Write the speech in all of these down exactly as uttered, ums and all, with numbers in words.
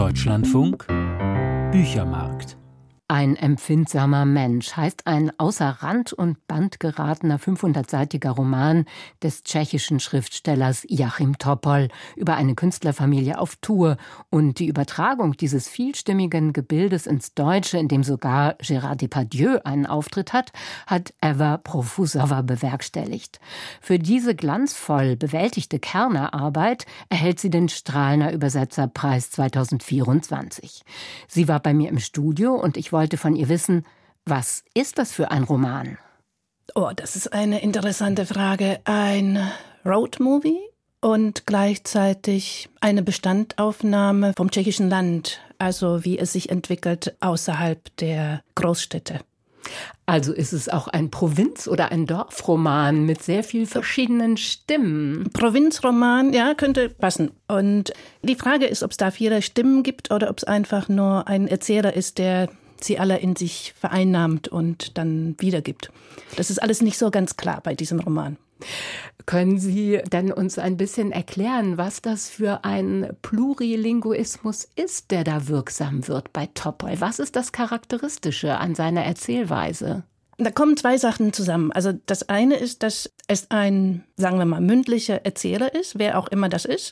Deutschlandfunk Büchermarkt. Ein empfindsamer Mensch heißt ein außer Rand und Band geratener fünfhundertseitiger Roman des tschechischen Schriftstellers Jáchym Topol über eine Künstlerfamilie auf Tour und die Übertragung dieses vielstimmigen Gebildes ins Deutsche, in dem sogar Gérard Depardieu einen Auftritt hat, hat Eva Profusova bewerkstelligt. Für diese glanzvoll bewältigte Kernerarbeit erhält sie den Strahlner Übersetzerpreis zweitausendvierundzwanzig. Sie war bei mir im Studio und ich wollte von ihr wissen, was ist das für ein Roman? Oh, das ist eine interessante Frage. Ein Roadmovie und gleichzeitig eine Bestandaufnahme vom tschechischen Land, also wie es sich entwickelt außerhalb der Großstädte. Also ist es auch ein Provinz- oder ein Dorfroman mit sehr vielen verschiedenen Stimmen? Provinzroman, ja, könnte passen. Und die Frage ist, ob es da viele Stimmen gibt oder ob es einfach nur ein Erzähler ist, der sie alle in sich vereinnahmt und dann wiedergibt. Das ist alles nicht so ganz klar bei diesem Roman. Können Sie denn uns ein bisschen erklären, was das für ein Plurilinguismus ist, der da wirksam wird bei Topol? Was ist das Charakteristische an seiner Erzählweise? Da kommen zwei Sachen zusammen. Also das eine ist, dass es ein, sagen wir mal, mündlicher Erzähler ist, wer auch immer das ist,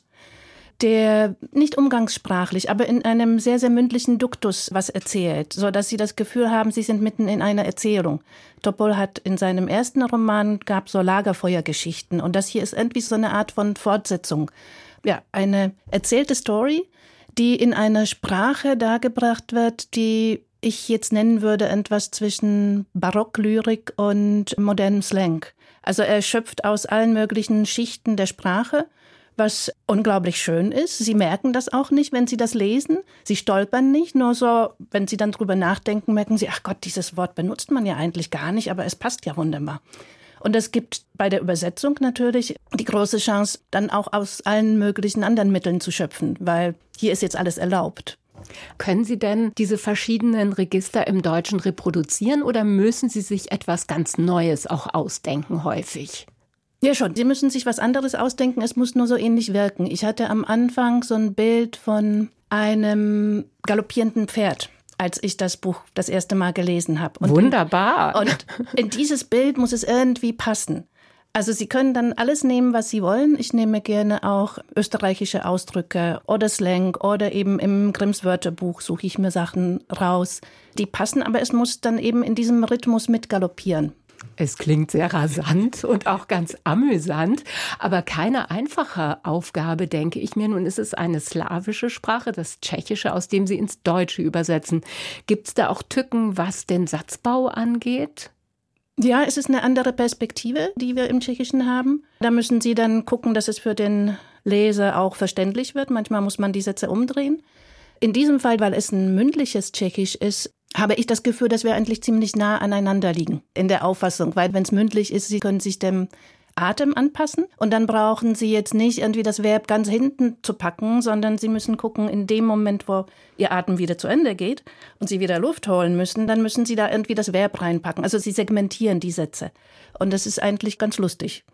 der nicht umgangssprachlich, aber in einem sehr, sehr mündlichen Duktus was erzählt, sodass Sie das Gefühl haben, Sie sind mitten in einer Erzählung. Topol hat in seinem ersten Roman, gab so Lagerfeuergeschichten und das hier ist irgendwie so eine Art von Fortsetzung. Ja, eine erzählte Story, die in einer Sprache dargebracht wird, die ich jetzt nennen würde, etwas zwischen Barocklyrik und modernem Slang. Also er schöpft aus allen möglichen Schichten der Sprache, was unglaublich schön ist. Sie merken das auch nicht, wenn Sie das lesen. Sie stolpern nicht, nur so, wenn Sie dann drüber nachdenken, merken Sie, ach Gott, dieses Wort benutzt man ja eigentlich gar nicht, aber es passt ja wunderbar. Und es gibt bei der Übersetzung natürlich die große Chance, dann auch aus allen möglichen anderen Mitteln zu schöpfen, weil hier ist jetzt alles erlaubt. Können Sie denn diese verschiedenen Register im Deutschen reproduzieren oder müssen Sie sich etwas ganz Neues auch ausdenken häufig? Ja schon, Sie müssen sich was anderes ausdenken, es muss nur so ähnlich wirken. Ich hatte am Anfang so ein Bild von einem galoppierenden Pferd, als ich das Buch das erste Mal gelesen habe. Und Wunderbar. In, und in dieses Bild muss es irgendwie passen. Also Sie können dann alles nehmen, was Sie wollen. Ich nehme gerne auch österreichische Ausdrücke oder Slang oder eben im Grimms Wörterbuch suche ich mir Sachen raus, die passen, aber es muss dann eben in diesem Rhythmus mitgaloppieren. Es klingt sehr rasant und auch ganz amüsant, aber keine einfache Aufgabe, denke ich mir. Nun ist es eine slawische Sprache, das Tschechische, aus dem Sie ins Deutsche übersetzen. Gibt es da auch Tücken, was den Satzbau angeht? Ja, es ist eine andere Perspektive, die wir im Tschechischen haben. Da müssen Sie dann gucken, dass es für den Leser auch verständlich wird. Manchmal muss man die Sätze umdrehen. In diesem Fall, weil es ein mündliches Tschechisch ist, habe ich das Gefühl, dass wir eigentlich ziemlich nah aneinander liegen in der Auffassung. Weil wenn es mündlich ist, Sie können sich dem Atem anpassen und dann brauchen Sie jetzt nicht irgendwie das Verb ganz hinten zu packen, sondern Sie müssen gucken, in dem Moment, wo Ihr Atem wieder zu Ende geht und Sie wieder Luft holen müssen, dann müssen Sie da irgendwie das Verb reinpacken. Also Sie segmentieren die Sätze und das ist eigentlich ganz lustig.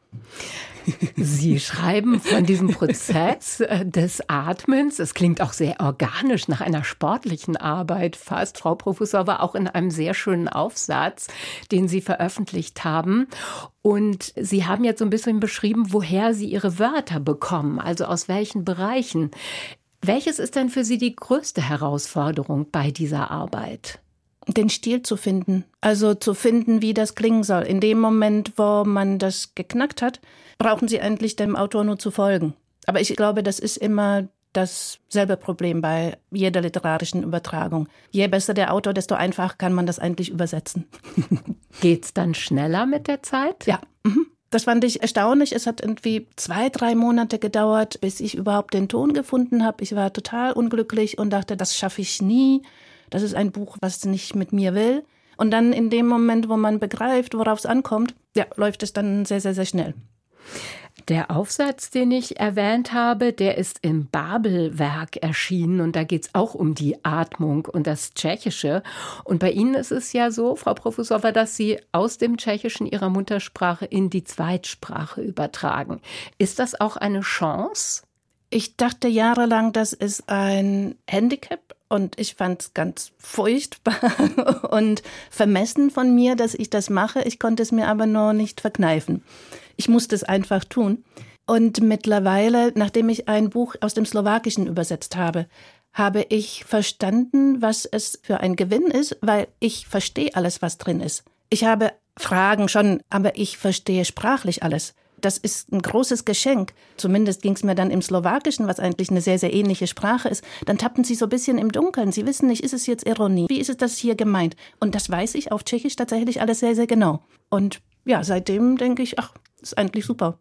Sie schreiben von diesem Prozess des Atmens. Es klingt auch sehr organisch nach einer sportlichen Arbeit fast. Frau Professor war auch in einem sehr schönen Aufsatz, den Sie veröffentlicht haben. Und Sie haben jetzt so ein bisschen beschrieben, woher Sie Ihre Wörter bekommen, also aus welchen Bereichen. Welches ist denn für Sie die größte Herausforderung bei dieser Arbeit? Den Stil zu finden, also zu finden, wie das klingen soll. In dem Moment, wo man das geknackt hat, brauchen Sie eigentlich dem Autor nur zu folgen. Aber ich glaube, das ist immer dasselbe Problem bei jeder literarischen Übertragung. Je besser der Autor, desto einfacher kann man das eigentlich übersetzen. Geht's dann schneller mit der Zeit? Ja, mhm. Das fand ich erstaunlich. Es hat irgendwie zwei, drei Monate gedauert, bis ich überhaupt den Ton gefunden habe. Ich war total unglücklich und dachte, das schaffe ich nie. Das ist ein Buch, was nicht mit mir will. Und dann in dem Moment, wo man begreift, worauf es ankommt, ja, läuft es dann sehr, sehr, sehr schnell. Der Aufsatz, den ich erwähnt habe, der ist im Babelwerk erschienen und da geht es auch um die Atmung und das Tschechische. Und bei Ihnen ist es ja so, Frau Professor, dass Sie aus dem Tschechischen Ihrer Muttersprache in die Zweitsprache übertragen. Ist das auch eine Chance? Ich dachte jahrelang, das ist ein Handicap und ich fand es ganz furchtbar und vermessen von mir, dass ich das mache. Ich konnte es mir aber nur nicht verkneifen. Ich musste es einfach tun. Und mittlerweile, nachdem ich ein Buch aus dem Slowakischen übersetzt habe, habe ich verstanden, was es für ein Gewinn ist, weil ich verstehe alles, was drin ist. Ich habe Fragen schon, aber ich verstehe sprachlich alles. Das ist ein großes Geschenk. Zumindest ging es mir dann im Slowakischen, was eigentlich eine sehr, sehr ähnliche Sprache ist. Dann tappen sie so ein bisschen im Dunkeln. Sie wissen nicht, ist es jetzt Ironie? Wie ist es das hier gemeint? Und das weiß ich auf Tschechisch tatsächlich alles sehr, sehr genau. Und ja, seitdem denke ich, ach, ist eigentlich super.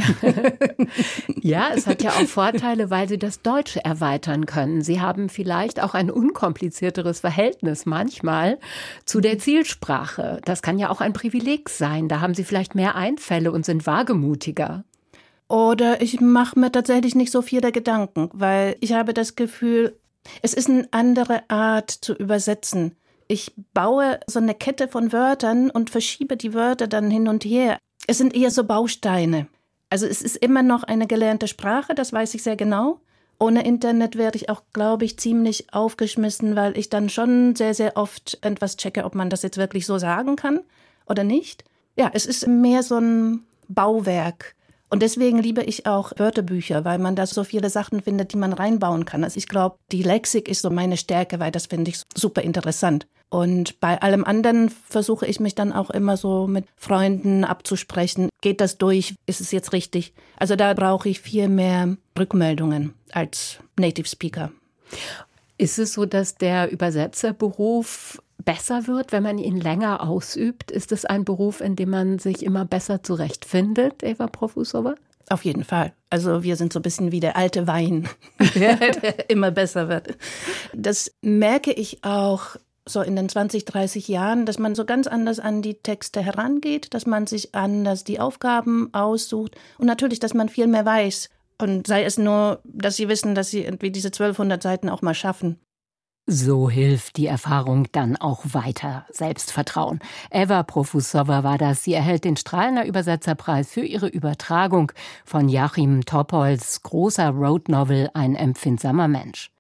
Ja, es hat ja auch Vorteile, weil Sie das Deutsche erweitern können. Sie haben vielleicht auch ein unkomplizierteres Verhältnis manchmal zu der Zielsprache. Das kann ja auch ein Privileg sein. Da haben Sie vielleicht mehr Einfälle und sind wagemutiger. Oder ich mache mir tatsächlich nicht so viele Gedanken, weil ich habe das Gefühl, es ist eine andere Art zu übersetzen. Ich baue so eine Kette von Wörtern und verschiebe die Wörter dann hin und her. Es sind eher so Bausteine. Also es ist immer noch eine gelernte Sprache, das weiß ich sehr genau. Ohne Internet wäre ich auch, glaube ich, ziemlich aufgeschmissen, weil ich dann schon sehr, sehr oft etwas checke, ob man das jetzt wirklich so sagen kann oder nicht. Ja, es ist mehr so ein Bauwerk. Und deswegen liebe ich auch Wörterbücher, weil man da so viele Sachen findet, die man reinbauen kann. Also ich glaube, die Lexik ist so meine Stärke, weil das finde ich super interessant. Und bei allem anderen versuche ich mich dann auch immer so mit Freunden abzusprechen. Geht das durch? Ist es jetzt richtig? Also da brauche ich viel mehr Rückmeldungen als Native Speaker. Ist es so, dass der Übersetzerberuf besser wird, wenn man ihn länger ausübt? Ist es ein Beruf, in dem man sich immer besser zurechtfindet, Eva Profusova? Auf jeden Fall. Also wir sind so ein bisschen wie der alte Wein, der immer besser wird. Das merke ich auch so in den zwanzig, dreißig Jahren, dass man so ganz anders an die Texte herangeht, dass man sich anders die Aufgaben aussucht und natürlich, dass man viel mehr weiß. Und sei es nur, dass sie wissen, dass sie irgendwie diese zwölfhundert Seiten auch mal schaffen. So hilft die Erfahrung dann auch weiter. Selbstvertrauen. Eva Profusova war das. Sie erhält den Strahlener Übersetzerpreis für ihre Übertragung von Jachim Topols großer Road Novel Ein empfindsamer Mensch.